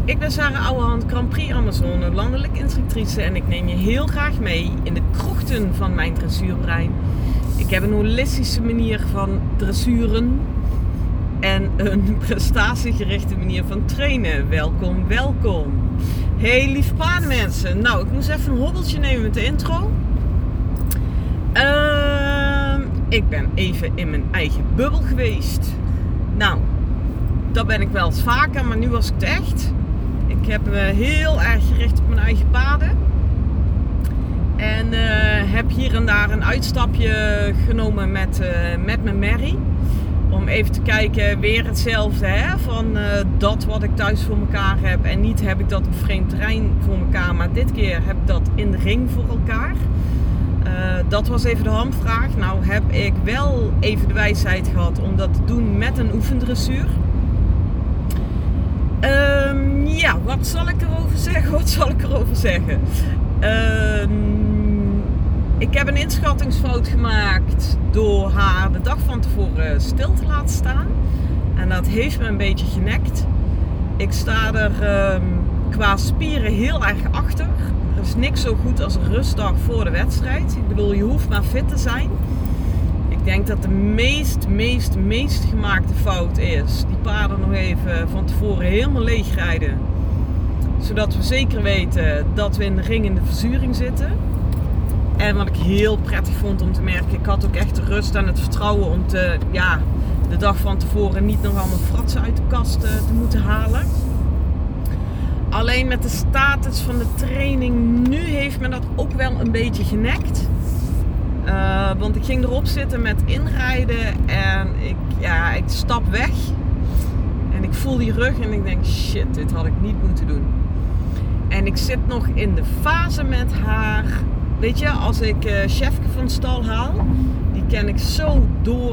Ik ben Sarah Ouwehand, Grand Prix Amazone, landelijk instructrice en ik neem je heel graag mee in de krochten van mijn dressuurbrein. Ik heb een holistische manier van dressuren en een prestatiegerichte manier van trainen. Welkom, welkom. Hey lieve paardenmensen. Nou, ik moest even een hobbeltje nemen met de intro. Ik ben even in mijn eigen bubbel geweest. Nou, dat ben ik wel eens vaker, maar nu was ik het echt. Ik heb me heel erg gericht op mijn eigen paarden. En heb hier en daar een uitstapje genomen met mijn Mary. Om even te kijken, weer hetzelfde hè? Van dat wat ik thuis voor elkaar heb. En niet heb ik dat op vreemd terrein voor elkaar, maar dit keer heb ik dat in de ring voor elkaar. Dat was even de hamvraag. Nou heb ik wel even de wijsheid gehad om dat te doen met een oefendressuur. Ja, wat zal ik erover zeggen? Ik heb een inschattingsfout gemaakt door haar de dag van tevoren stil te laten staan. En dat heeft me een beetje genekt. Ik sta er qua spieren heel erg achter. Er is niks zo goed als een rustdag voor de wedstrijd. Ik bedoel, je hoeft maar fit te zijn. Ik denk dat de meest gemaakte fout is die paarden nog even van tevoren helemaal leeg rijden. Zodat we zeker weten dat we in de ring in de verzuring zitten. En wat ik heel prettig vond om te merken, ik had ook echt de rust en het vertrouwen om de dag van tevoren niet nog allemaal fratsen uit de kast te moeten halen. Alleen met de status van de training nu heeft me dat ook wel een beetje genekt. Want ik ging erop zitten met inrijden en ik stap weg. En ik voel die rug en ik denk shit, dit had ik niet moeten doen. En ik zit nog in de fase met haar. Weet je, als ik Chefke van stal haal, die ken ik zo door.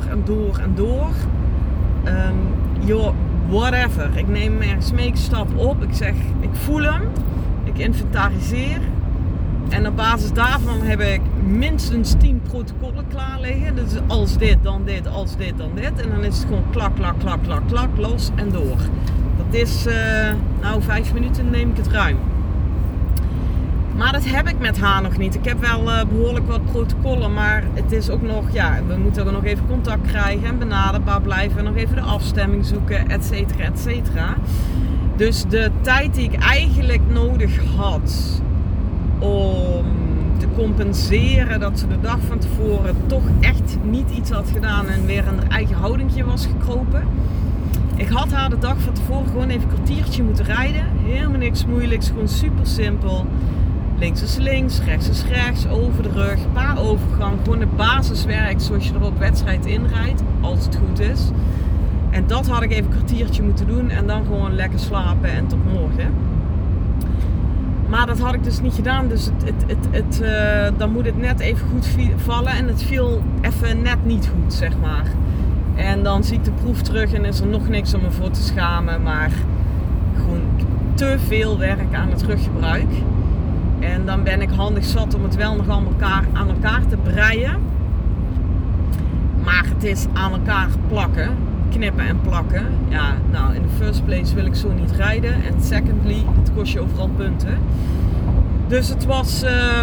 Joh, whatever. Ik neem hem ergens mee, ik stap op, ik zeg, ik voel hem, ik inventariseer. En op basis daarvan heb ik minstens 10 protocollen klaar liggen. Dus als dit, dan dit, als dit, dan dit. En dan is het gewoon klak, los en door. Dat is, 5 minuten neem ik het ruim. Maar dat heb ik met haar nog niet. Ik heb wel behoorlijk wat protocollen, maar het is ook nog, we moeten er nog even contact krijgen en benaderbaar blijven en nog even de afstemming zoeken, et cetera. Dus de tijd die ik eigenlijk nodig had om te compenseren dat ze de dag van tevoren toch echt niet iets had gedaan en weer in haar eigen houdingje was gekropen. Ik had haar de dag van tevoren gewoon even een kwartiertje moeten rijden. Helemaal niks moeilijks, gewoon super simpel. Links is links, rechts is rechts, over de rug, een paar overgang. Gewoon het basiswerk zoals je er op wedstrijd inrijdt, als het goed is. En dat had ik even een kwartiertje moeten doen en dan gewoon lekker slapen en tot morgen. Maar dat had ik dus niet gedaan, dus dan moet het net even goed vallen en het viel even net niet goed, zeg maar. En dan zie ik de proef terug en is er nog niks om me voor te schamen, maar gewoon te veel werk aan het ruggebruik. En dan ben ik handig zat om het wel nog aan elkaar te breien. Maar het is aan elkaar plakken, knippen en plakken. Ja, nou in de first place wil ik zo niet rijden. En secondly, het kost je overal punten. Dus het was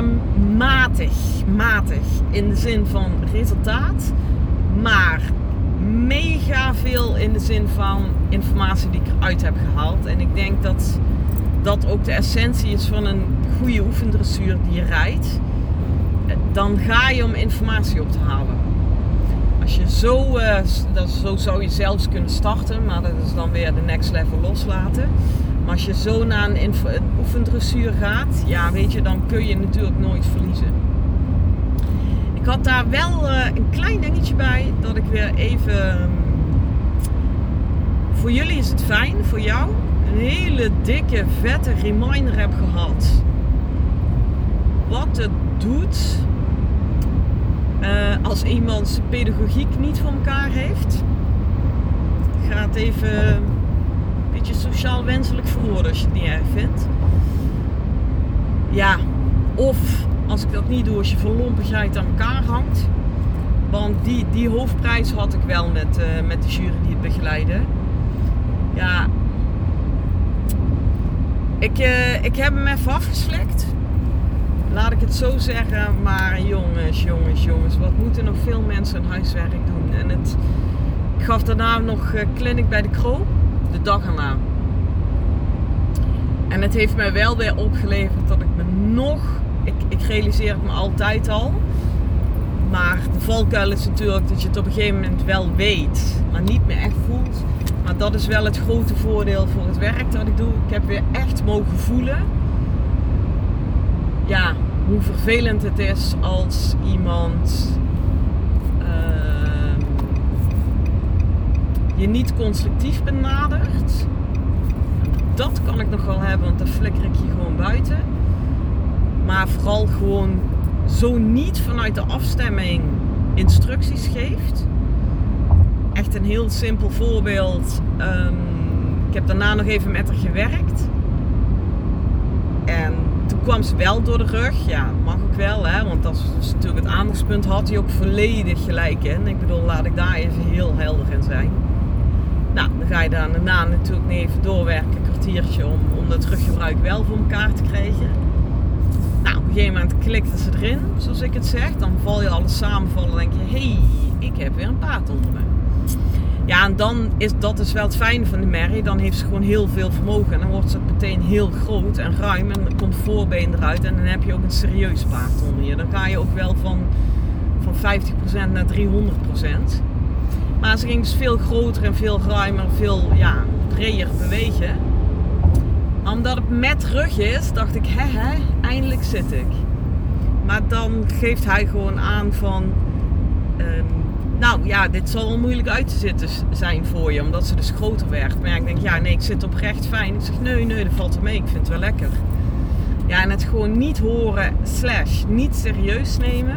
matig in de zin van resultaat. Maar mega veel in de zin van informatie die ik eruit heb gehaald. En ik denk dat dat ook de essentie is van een goede oefendressuur die je rijdt. Dan ga je om informatie op te halen. Als je zo zou je zelfs kunnen starten, maar dat is dan weer de next level loslaten. Maar als je zo naar een oefendressuur gaat, weet je, dan kun je natuurlijk nooit verliezen. Ik had daar wel een klein dingetje bij, dat ik weer even, voor jullie is het fijn, voor jou, een hele dikke, vette reminder heb gehad. Wat het doet als iemand zijn pedagogiek niet voor elkaar heeft. Ik ga het even een beetje sociaal wenselijk verwoorden als je het niet erg vindt. Ja, of als ik dat niet doe, als je verlompigheid aan elkaar hangt. Want die hoofdprijs had ik wel met de jury die het begeleidde. Ja, Ik heb hem even afgeslikt. Laat ik het zo zeggen. Maar jongens. Wat moeten nog veel mensen hun huiswerk doen. En ik gaf daarna nog clinic bij de Kro. De dag erna. En het heeft mij wel weer opgeleverd dat ik me nog... Ik realiseer het me altijd al. Maar de valkuil is natuurlijk dat je het op een gegeven moment wel weet. Maar niet meer echt voelt. Maar dat is wel het grote voordeel voor het werk dat ik doe. Ik heb weer echt mogen voelen. Ja, hoe vervelend het is als iemand je niet constructief benadert. Dat kan ik nog wel hebben, want dan flikker ik je gewoon buiten. Maar vooral gewoon zo niet vanuit de afstemming instructies geeft. Echt een heel simpel voorbeeld. Ik heb daarna nog even met haar gewerkt. En toen kwam ze wel door de rug. Ja, mag ook wel, hè? Want dat is natuurlijk het aandachtspunt. Had hij ook volledig gelijk in. Ik bedoel, laat ik daar even heel helder in zijn. Nou, dan ga je daarna natuurlijk niet even doorwerken. Een kwartiertje om dat teruggebruik wel voor elkaar te krijgen. Nou, op een gegeven moment klikte ze erin, zoals ik het zeg. Dan val je alles samenvallen en denk je, hey, ik heb weer een paard onder me. Ja, en dan is dat dus wel het fijne van de merrie. Dan heeft ze gewoon heel veel vermogen. En dan wordt ze meteen heel groot en ruim. En dan komt voorbeen eruit. En dan heb je ook een serieus paard onder je. Dan ga je ook wel van 50% naar 300%. Maar ze ging dus veel groter en veel ruimer, veel breder bewegen. Omdat het met rug is, dacht ik, eindelijk zit ik. Maar dan geeft hij gewoon aan van... dit zal wel moeilijk uit te zitten zijn voor je, omdat ze dus groter werd. Maar ja, ik denk, ik zit oprecht fijn. Ik zeg, nee, dat valt er mee. Ik vind het wel lekker. Ja, en het gewoon niet horen / niet serieus nemen.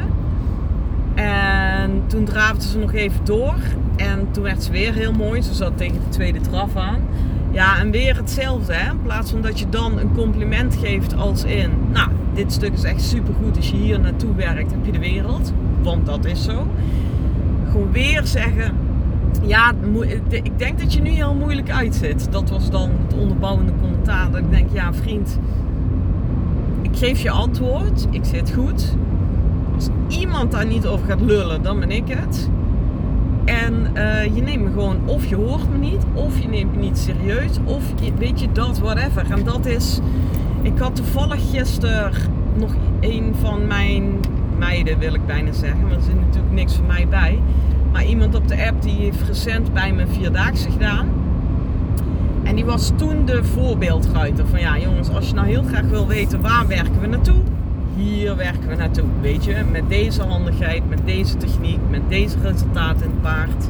En toen draafde ze nog even door. En toen werd ze weer heel mooi. Ze zat tegen de tweede draf aan. Ja, en weer hetzelfde, hè. In plaats van dat je dan een compliment geeft als in... Nou, dit stuk is echt supergoed. Als je hier naartoe werkt, heb je de wereld. Want dat is zo. Gewoon weer zeggen... Ja, ik denk dat je nu heel moeilijk uitzit. Dat was dan het onderbouwende commentaar. Dat ik denk, ja vriend... Ik geef je antwoord. Ik zit goed. Als iemand daar niet over gaat lullen, dan ben ik het. En je neemt me gewoon, of je hoort me niet, of je neemt me niet serieus, of weet je dat, whatever. En dat is, ik had toevallig gisteren nog een van mijn meiden, wil ik bijna zeggen, maar er zit natuurlijk niks van mij bij. Maar iemand op de app die heeft recent bij me 4-daagse gedaan. En die was toen de voorbeeldruiter van ja jongens, als je nou heel graag wil weten waar werken we naartoe, hier werken we naartoe, weet je, met deze handigheid, met deze techniek, met deze resultaten in het paard.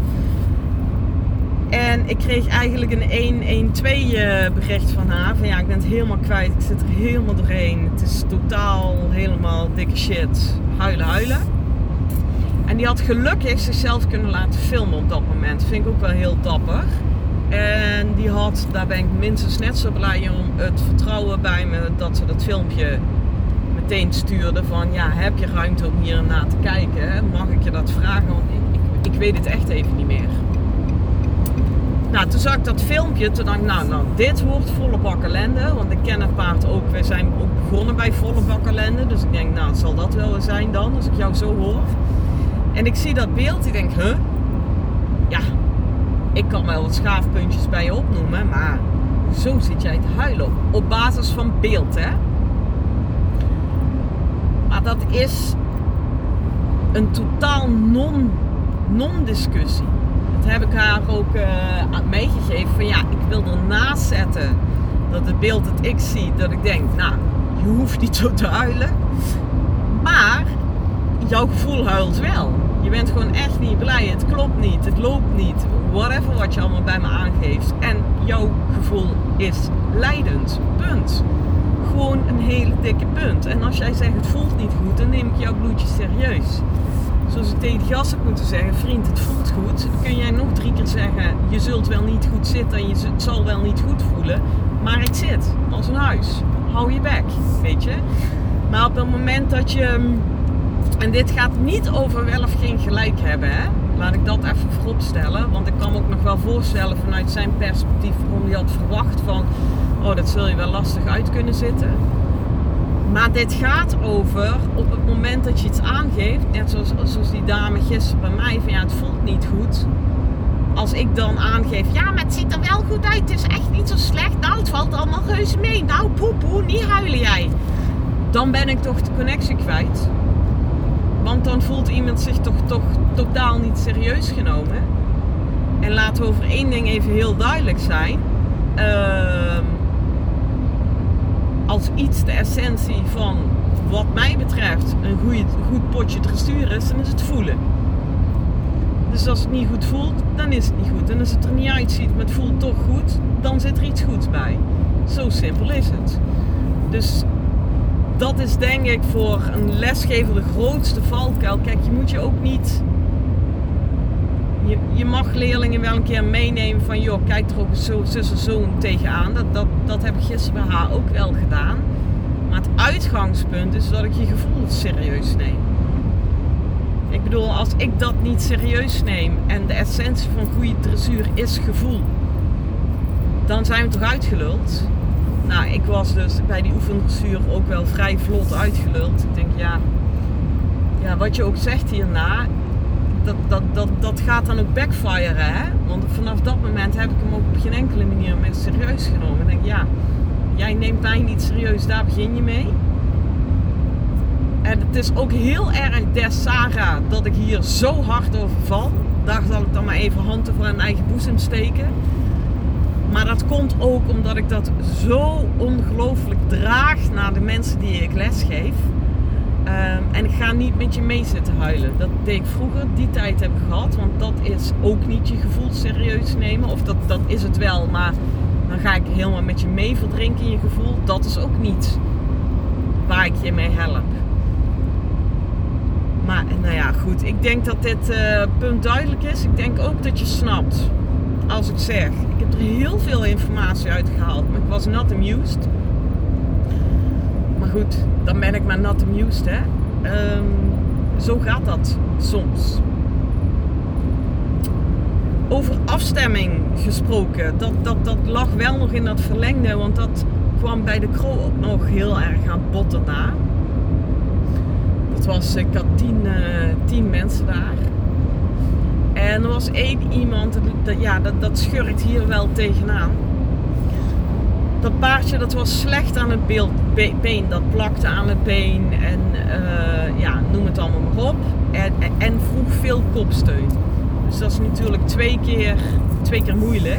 En ik kreeg eigenlijk een 1-1-2 bericht van haar, van ja, ik ben het helemaal kwijt, ik zit er helemaal doorheen, het is totaal helemaal dikke shit, huilen. En die had gelukkig zichzelf kunnen laten filmen op dat moment, vind ik ook wel heel dapper. En die had, daar ben ik minstens net zo blij om, het vertrouwen bij me dat ze dat filmpje meteen stuurde van ja, heb je ruimte om hier naar te kijken? Mag ik je dat vragen? Want ik weet het echt even niet meer. Nou, toen zag ik dat filmpje, toen dacht ik nou, dit wordt volle bak ellende, want ik ken het paard ook, we zijn ook begonnen bij volle bak ellende, dus ik denk nou, zal dat wel zijn dan, als ik jou zo hoor. En ik zie dat beeld, ik denk, ja, ik kan wel wat schaafpuntjes bij je opnoemen, maar zo zit jij te huilen op basis van beeld, hè. Maar dat is een totaal non-discussie. Dat heb ik haar ook meegegeven van ja, ik wil ernaast zetten dat het beeld dat ik zie, dat ik denk, nou, je hoeft niet zo te huilen, maar jouw gevoel huilt wel. Je bent gewoon echt niet blij, het klopt niet, het loopt niet, whatever wat je allemaal bij me aangeeft. En jouw gevoel is lijdend, punt. Gewoon een hele dikke punt. En als jij zegt het voelt niet goed, dan neem ik jouw bloedje serieus. Zoals ik tegen die gast heb moeten zeggen, vriend, het voelt goed. Dan kun jij nog 3 keer zeggen, je zult wel niet goed zitten en het zal wel niet goed voelen. Maar ik zit als een huis. Hou je bek, weet je. Maar op het moment dat je... En dit gaat niet over wel of geen gelijk hebben, hè. Laat ik dat even voorop stellen. Want ik kan me ook nog wel voorstellen vanuit zijn perspectief waarom hij had verwacht van... oh, dat zul je wel lastig uit kunnen zitten. Maar dit gaat over op het moment dat je iets aangeeft, net zoals die dame gisteren bij mij, van ja, het voelt niet goed. Als ik dan aangeef, ja, maar het ziet er wel goed uit, het is echt niet zo slecht. Nou, het valt allemaal reuze mee. Nou, poepoe, niet huilen jij. Dan ben ik toch de connectie kwijt. Want dan voelt iemand zich toch totaal niet serieus genomen. En laten we over één ding even heel duidelijk zijn. Als iets de essentie van, wat mij betreft, een goed potje dressuur is, dan is het voelen. Dus als het niet goed voelt, dan is het niet goed. En als het er niet uitziet, maar het voelt toch goed, dan zit er iets goeds bij. Zo simpel is het. Dus dat is denk ik voor een lesgever de grootste valkuil. Kijk, je moet je ook niet... Je mag leerlingen wel een keer meenemen van, joh, kijk er ook zo tegenaan. Dat heb ik gisteren bij haar ook wel gedaan. Maar het uitgangspunt is dat ik je gevoel serieus neem. Ik bedoel, als ik dat niet serieus neem en de essentie van goede dressuur is gevoel, dan zijn we toch uitgeluld. Nou, ik was dus bij die oefendressuur ook wel vrij vlot uitgeluld. Ik denk, ja, wat je ook zegt hierna, dat gaat dan ook backfiren, hè? Want vanaf dat moment heb ik hem ook op geen enkele manier meer serieus genomen. Ik denk, ja, jij neemt mij niet serieus, daar begin je mee. En het is ook heel erg des Sarah dat ik hier zo hard over val. Daar zal ik dan maar even hand over aan eigen boezem steken. Maar dat komt ook omdat ik dat zo ongelooflijk draag naar de mensen die ik lesgeef. En ik ga niet met je mee zitten huilen. Dat deed ik vroeger, die tijd heb ik gehad. Want dat is ook niet je gevoel serieus nemen. Of dat is het wel, maar dan ga ik helemaal met je mee verdrinken in je gevoel. Dat is ook niet waar ik je mee help. Maar nou ja, goed. Ik denk dat dit punt duidelijk is. Ik denk ook dat je snapt. Als ik zeg, ik heb er heel veel informatie uit gehaald. Maar ik was not amused. Maar goed, dan ben ik maar not amused, hè. Zo gaat dat soms. Over afstemming gesproken. Dat lag wel nog in dat verlengde. Want dat kwam bij de Kro ook nog heel erg aan bod daarna. Ik had 10 mensen daar. En er was één iemand, dat schurkt hier wel tegenaan. Dat paardje dat was slecht aan het been, dat plakte aan het been en noem het allemaal maar op. En vroeg veel kopsteun. Dus dat is natuurlijk twee keer moeilijk.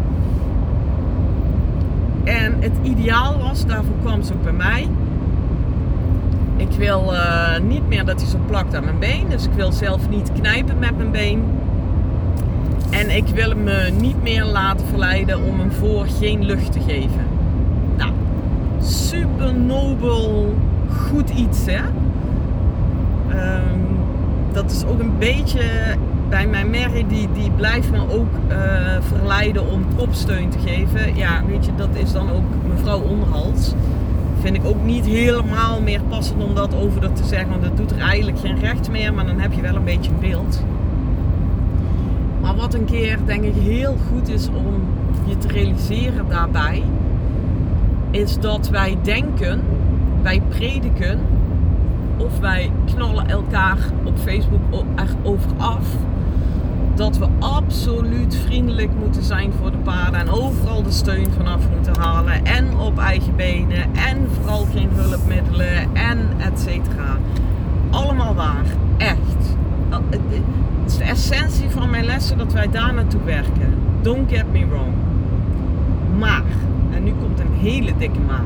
En het ideaal was, daarvoor kwam ze ook bij mij. Ik wil niet meer dat hij zo plakt aan mijn been. Dus ik wil zelf niet knijpen met mijn been. En ik wil hem niet meer laten verleiden om hem voor geen lucht te geven. Nou, super nobel, goed iets, hè. Dat is ook een beetje bij mijn Mary, die blijft me ook verleiden om kopsteun te geven. Ja, weet je, dat is dan ook mevrouw Onderhals. Vind ik ook niet helemaal meer passend om dat over dat te zeggen. Want dat doet er eigenlijk geen recht meer. Maar dan heb je wel een beetje een beeld. Maar wat een keer denk ik heel goed is om je te realiseren daarbij. Is dat wij denken, wij prediken. Of wij knallen elkaar op Facebook erover af. Dat we absoluut vriendelijk moeten zijn voor de paarden. En overal de steun vanaf moeten halen. En op eigen benen. En vooral geen hulpmiddelen. En et cetera. Allemaal waar. Echt. Het is de essentie van mijn lessen dat wij daar naartoe werken. Don't get me wrong. Maar. En nu komt een hele dikke maar.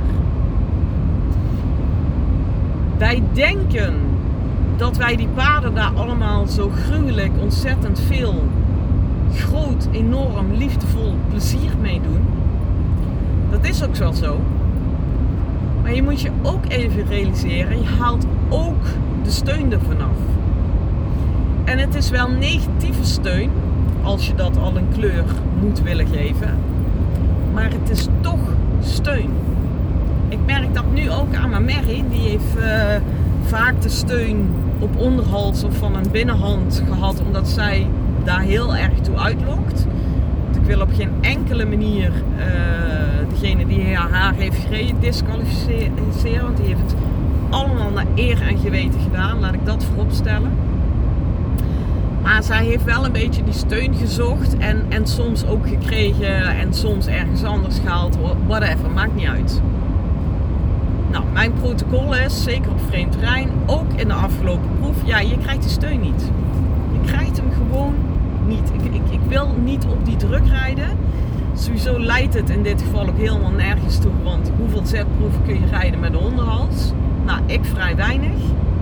Wij denken dat wij die paarden daar allemaal zo gruwelijk, ontzettend veel, groot, enorm, liefdevol plezier mee doen. Dat is ook wel zo. Maar je moet je ook even realiseren, je haalt ook de steun ervan af. En het is wel negatieve steun, als je dat al een kleur moet willen geven. Maar het is toch steun. Ik merk dat nu ook aan mijn Mary, die heeft vaak de steun op onderhals of van een binnenhand gehad, omdat zij daar heel erg toe uitlokt. Want ik wil op geen enkele manier degene die haar heeft gereden disqualificeren. Want die heeft het allemaal naar eer en geweten gedaan. Laat ik dat voorop stellen. Maar zij heeft wel een beetje die steun gezocht. En soms ook gekregen. En soms ergens anders gehaald. Whatever, maakt niet uit. Nou, mijn protocol is, zeker op vreemd terrein, ook in de afgelopen proef, ja, je krijgt die steun niet. Je krijgt hem gewoon niet. Ik wil niet op die druk rijden. Sowieso leidt het in dit geval ook helemaal nergens toe, want hoeveel zetproeven kun je rijden met een hondenhals? Nou, ik vrij weinig.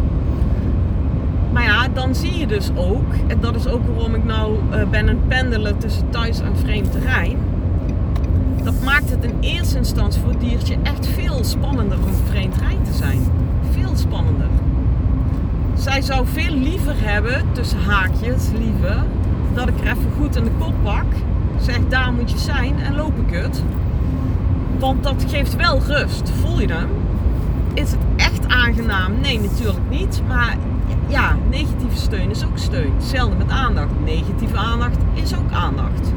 Maar ja, dan zie je dus ook, en dat is ook waarom ik nou ben aan het pendelen tussen thuis en vreemd terrein. Dat maakt het in eerste instantie voor het diertje echt veel spannender om vreemd terrein te zijn. Veel spannender. Zij zou veel liever hebben, tussen haakjes, liever, dat ik er even goed in de kop pak. Zeg, daar moet je zijn en loop ik het. Want dat geeft wel rust. Voel je hem? Is het echt aangenaam? Nee, natuurlijk niet. Maar ja, negatieve steun is ook steun. Hetzelfde met aandacht. Negatieve aandacht is ook aandacht.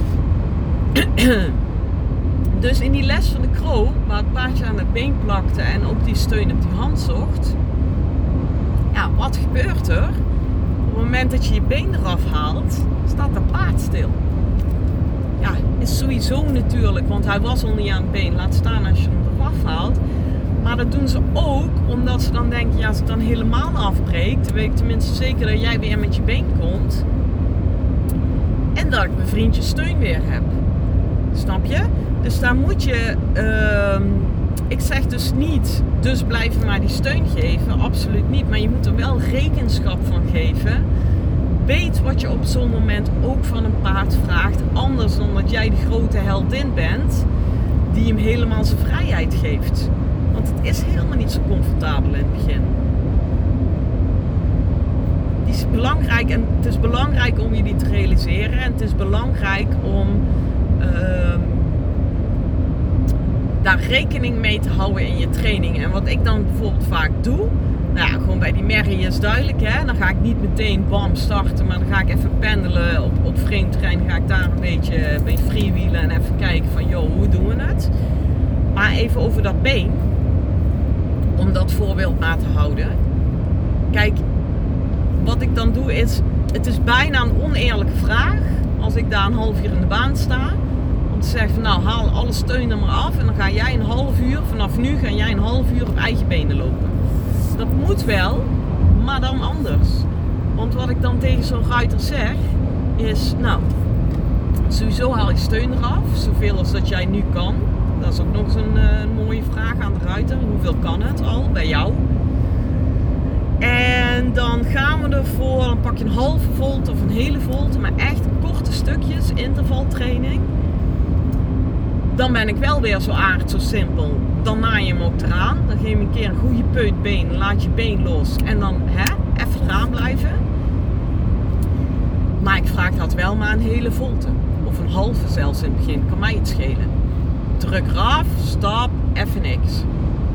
Dus in die les van de Kroo, waar het paardje aan het been plakte en ook die steun op die hand zocht. Ja, wat gebeurt er? Op het moment dat je je been eraf haalt, staat dat paard stil. Ja, is sowieso natuurlijk, want hij was al niet aan het been. Laat staan als je hem eraf haalt. Maar dat doen ze ook omdat ze dan denken, ja, als ik dan helemaal afbreek, dan weet ik tenminste zeker dat jij weer met je been komt. En dat ik mijn vriendje steun weer heb. Snap je? Dus daar moet je, ik zeg dus niet, dus blijven maar die steun geven. Absoluut niet. Maar je moet er wel rekenschap van geven. Weet wat je op zo'n moment ook van een paard vraagt. Anders dan dat jij de grote heldin bent die hem helemaal zijn vrijheid geeft. Want het is helemaal niet zo comfortabel in het begin. Die is belangrijk en het is belangrijk om je die te realiseren. En het is belangrijk om daar rekening mee te houden in je training. En wat ik dan bijvoorbeeld vaak doe, nou ja, gewoon bij die merrie is duidelijk, hè. Dan ga ik niet meteen bam starten, maar dan ga ik even pendelen op vreemd terrein. Dan ga ik daar een beetje freewheelen en even kijken van, joh, hoe doen we het? Maar even over dat been, om dat voorbeeld na te houden. Kijk, wat ik dan doe is, het is bijna een oneerlijke vraag als ik daar een half uur in de baan sta. Om te zeggen van, nou, haal alle steun er maar af en dan ga jij een half uur, vanaf nu ga jij een half uur op eigen benen lopen. Dat moet wel, maar dan anders. Want wat ik dan tegen zo'n ruiter zeg, is, nou, sowieso haal je steun eraf, zoveel als dat jij nu kan. Dat is ook nog eens een mooie vraag aan de ruiter. Hoeveel kan het al bij jou? En dan gaan we ervoor, dan pak je een halve volt of een hele volt, maar echt korte stukjes, intervaltraining. Dan ben ik wel weer zo aardig, zo simpel. Dan naai je hem ook eraan. Dan geef je een keer een goede peutbeen, laat je been los en dan even eraan blijven. Maar ik vraag dat wel maar een hele volte. Of een halve zelfs in het begin, kan mij iets schelen. Druk eraf, stap, even niks.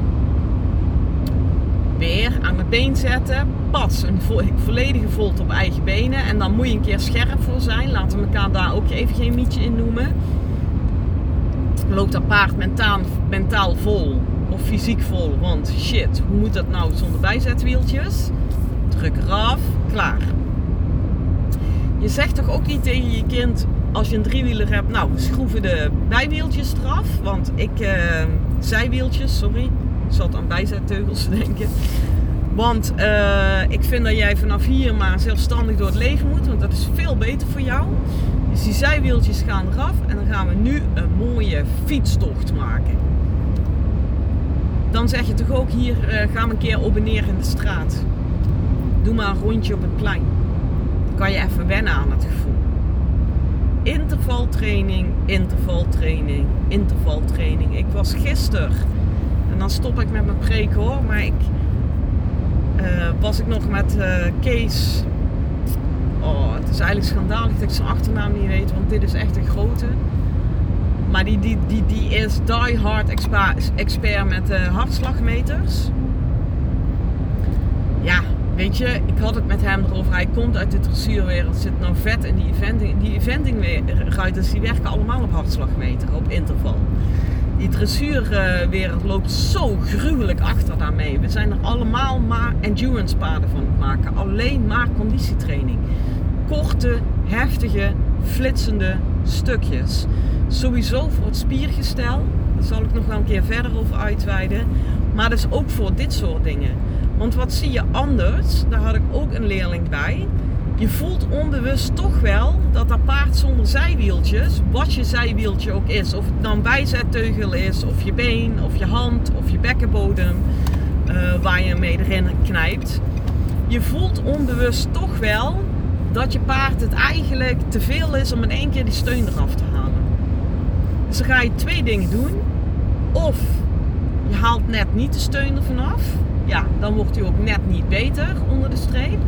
Weer aan het been zetten, pas een volledige volt op eigen benen. En dan moet je een keer scherp voor zijn. Laten we elkaar daar ook even geen mietje in noemen. Loopt dat paard mentaal vol of fysiek vol? Want shit, hoe moet dat nou zonder bijzetwieltjes? Druk eraf, klaar. Je zegt toch ook niet tegen je kind, als je een driewieler hebt, nou, we schroeven de bijwieltjes eraf. Want zijwieltjes, sorry. Ik zat aan bijzetteugels te denken. Want ik vind dat jij vanaf hier maar zelfstandig door het leven moet. Want dat is veel beter voor jou. Dus die zijwieltjes gaan eraf. En dan gaan we nu een mooie fietstocht maken. Dan zeg je toch ook hier, gaan we een keer op en neer in de straat. Doe maar een rondje op het plein. Dan kan je even wennen aan het gevoel. Intervaltraining, intervaltraining, intervaltraining. Ik was gisteren, en dan stop ik met mijn preek hoor, maar was ik nog met Kees. Oh, het is eigenlijk schandalig dat ik zijn achternaam niet weet, want dit is echt een grote. Maar die is die hard expert met hartslagmeters. Ja, weet je, ik had het met hem erover. Hij komt uit de dressuurwereld, zit nou vet in die eventingruiters, die werken allemaal op hartslagmeter, op interval. Die dressuurwereld loopt zo gruwelijk achter daarmee. We zijn er allemaal maar endurance paarden van het maken. Alleen maar conditietraining. Korte, heftige, flitsende stukjes. Sowieso voor het spiergestel. Daar zal ik nog wel een keer verder over uitweiden. Maar dus ook voor dit soort dingen. Want wat zie je anders? Daar had ik ook een leerling bij. Je voelt onbewust toch wel dat dat paard zonder zijwieltjes, wat je zijwieltje ook is, of het nou een bijzetteugel is, of je been, of je hand, of je bekkenbodem, waar je mee erin knijpt. Je voelt onbewust toch wel dat je paard het eigenlijk te veel is om in één keer die steun eraf te halen. Dus dan ga je 2 dingen doen. Of je haalt net niet de steun ervan af. Ja, dan wordt hij ook net niet beter onder de streep.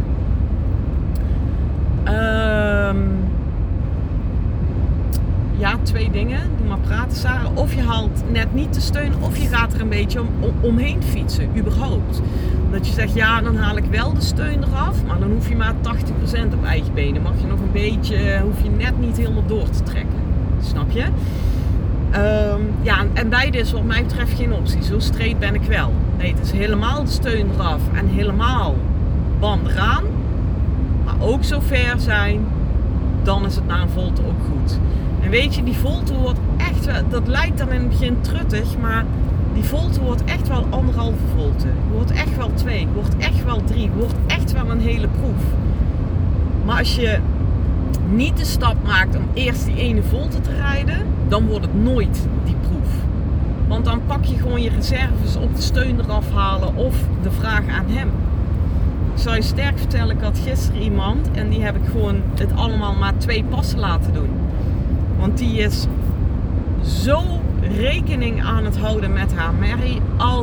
Ja, 2 dingen. Doe maar praten, Sarah. Of je haalt net niet de steun, of je gaat er een beetje omheen fietsen, überhaupt. Dat je zegt, ja, dan haal ik wel de steun eraf, maar dan hoef je maar 80% op eigen benen. Mag je nog een beetje, hoef je net niet helemaal door te trekken. Snap je? Ja, en beide is wat mij betreft geen optie. Zo straight ben ik wel. Nee, het is helemaal de steun eraf en helemaal bam eraan. Maar ook zo ver zijn, dan is het na een volte ook goed. En weet je, die volte wordt echt wel, dat lijkt dan in het begin truttig, maar die volte wordt echt wel 1,5 volte. Wordt echt wel 2, wordt echt wel 3, wordt echt wel een hele proef. Maar als je niet de stap maakt om eerst die ene volte te rijden, dan wordt het nooit die proef. Want dan pak je gewoon je reserves op de steun eraf halen of de vraag aan hem. Ik zal je sterk vertellen, ik had gisteren iemand en die heb ik gewoon het allemaal maar 2 passen laten doen. Want die is zo rekening aan het houden met haar merrie.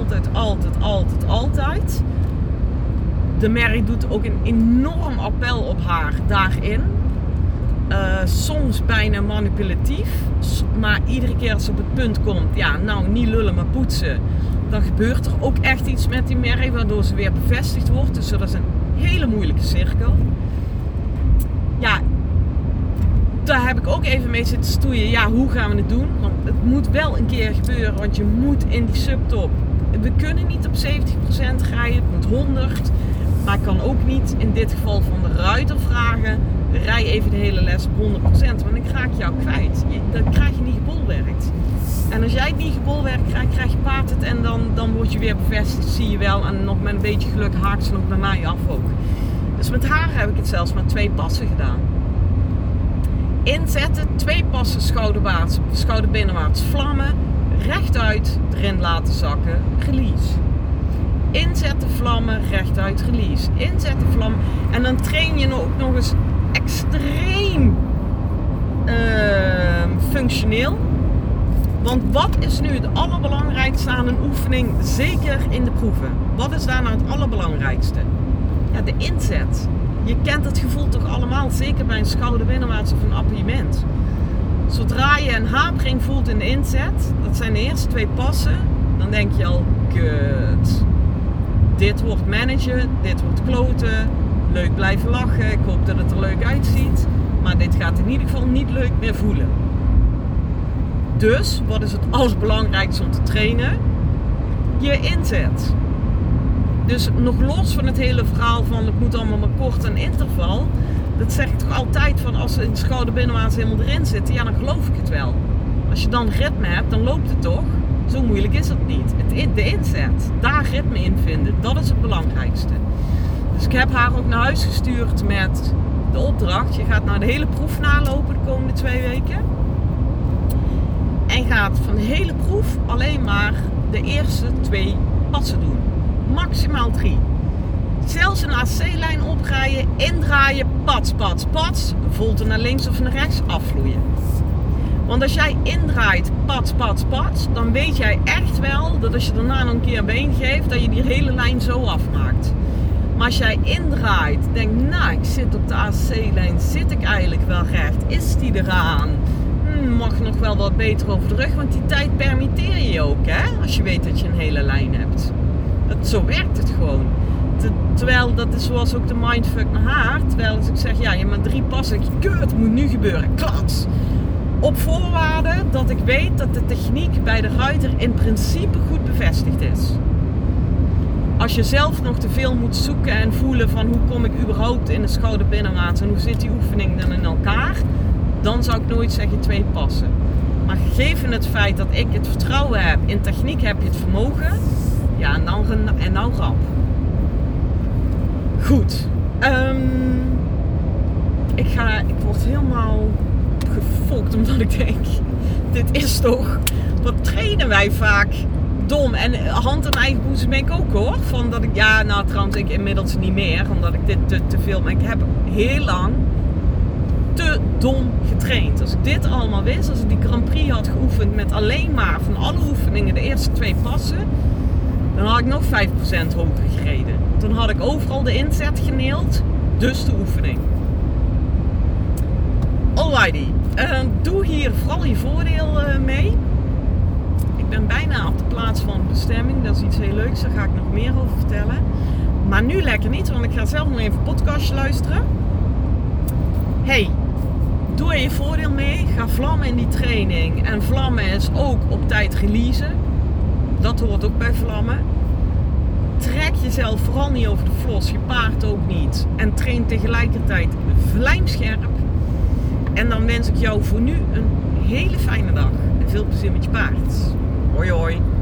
Altijd. De merrie doet ook een enorm appel op haar daarin. Soms bijna manipulatief. Maar iedere keer als ze op het punt komt, ja, nou niet lullen maar poetsen. Dan gebeurt er ook echt iets met die merrie, waardoor ze weer bevestigd wordt. Dus dat is een hele moeilijke cirkel. Ja, daar heb ik ook even mee zitten stoeien. Ja, hoe gaan we het doen? Want het moet wel een keer gebeuren, want je moet in die subtop. We kunnen niet op 70% rijden, het moet 100. Maar ik kan ook niet in dit geval van de ruiter vragen, rij even de hele les op 100%, want ik raak jou kwijt. Dan krijg je niet gebolwerkt. En als jij het niet gebolwerkt krijgt, krijg je paard het en dan word je weer bevestigd, zie je wel. En nog met een beetje geluk haakt ze nog bij mij af ook. Dus met haar heb ik het zelfs maar 2 passen gedaan. Inzetten, 2 passen schouderbinnenwaarts vlammen, rechtuit erin laten zakken, release. Inzetten, vlammen, rechtuit, release. Inzetten, vlammen. En dan train je ook nog eens extreem functioneel. Want wat is nu het allerbelangrijkste aan een oefening, zeker in de proeven? Wat is daar nou het allerbelangrijkste? Ja, de inzet. Je kent het gevoel toch allemaal, zeker bij een schouderbinnenwaarts of een appuiement. Zodra je een hapering voelt in de inzet, dat zijn de eerste 2 passen, dan denk je al, kut. Dit wordt managen, dit wordt kloten, leuk blijven lachen, ik hoop dat het er leuk uitziet. Maar dit gaat in ieder geval niet leuk meer voelen. Dus, wat is het allerbelangrijkste om te trainen? Je inzet. Dus nog los van het hele verhaal van het moet allemaal maar kort en interval. Dat zeg ik toch altijd van als ze in de schouderbinnenwaarts helemaal erin zitten, ja dan geloof ik het wel. Als je dan ritme hebt, dan loopt het toch. Zo moeilijk is het niet. De inzet, daar ritme in vinden, dat is het belangrijkste. Dus ik heb haar ook naar huis gestuurd met de opdracht. Je gaat nou de hele proef nalopen de komende 2 weken. En gaat van de hele proef alleen maar de eerste 2 passen doen. Maximaal 3. Zelfs een AC-lijn oprijden, indraaien, pats, volte naar links of naar rechts, afvloeien. Want als jij indraait, pats, dan weet jij echt wel dat als je daarna nog een keer been geeft, dat je die hele lijn zo afmaakt. Maar als jij indraait, denk nou, ik zit op de AC-lijn, zit ik eigenlijk wel recht? Is die eraan? Mag nog wel wat beter over de rug, want die tijd permitteer je ook, hè? Als je weet dat je een hele lijn hebt. Zo werkt het gewoon. Terwijl, dat is zoals ook de mindfuck naar haar. Terwijl als ik zeg, ja, je hebt maar 3 passen. Kut, het moet nu gebeuren. Klats. Op voorwaarde dat ik weet dat de techniek bij de ruiter in principe goed bevestigd is. Als je zelf nog te veel moet zoeken en voelen van hoe kom ik überhaupt in de schouderbinnenmaat en hoe zit die oefening dan in elkaar, dan zou ik nooit zeggen 2 passen. Maar gegeven het feit dat ik het vertrouwen heb, in techniek heb je het vermogen, ja, en nou rap. Goed. Ik word helemaal gefokt omdat ik denk, dit is toch, wat trainen wij vaak dom. En hand en eigen boezem ben ik ook hoor. Van dat ik, ja, nou trouwens ik inmiddels niet meer, omdat ik dit te veel, maar ik heb heel lang te dom getraind. Als ik dit allemaal wist, als ik die Grand Prix had geoefend met alleen maar van alle oefeningen de eerste 2 passen, dan had ik nog 5% hoger gereden. Dan had ik overal de inzet geneeld, dus de oefening. Alrighty, doe hier vooral je voordeel mee. Ik ben bijna op de plaats van bestemming, dat is iets heel leuks, daar ga ik nog meer over vertellen. Maar nu lekker niet, want ik ga zelf nog even een podcastje luisteren. Hey, doe er je voordeel mee, ga vlammen in die training. En vlammen is ook op tijd releasen, dat hoort ook bij vlammen. Trek jezelf vooral niet over de flos, je paard ook niet. En train tegelijkertijd vlijmscherp. En dan wens ik jou voor nu een hele fijne dag. En veel plezier met je paard. Hoi hoi.